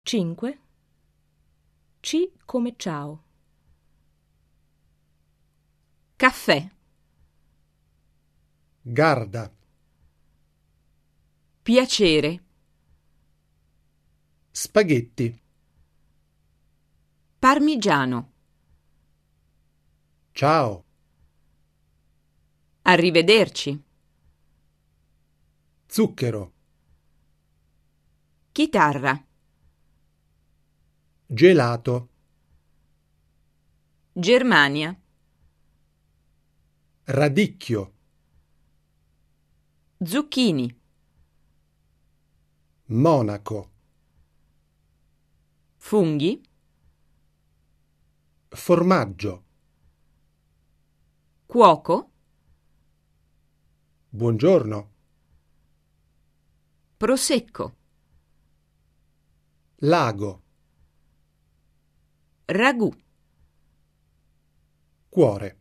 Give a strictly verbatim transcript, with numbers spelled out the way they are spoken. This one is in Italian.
cinque. C come ciao. Caffè. Garda. Piacere. Spaghetti. Parmigiano. Ciao. Arrivederci. Zucchero. Chitarra. Gelato. Germania. Radicchio. Zucchini. Monaco. Funghi. Formaggio. Cuoco. Buongiorno. Prosecco. Lago. Ragù. Cuore.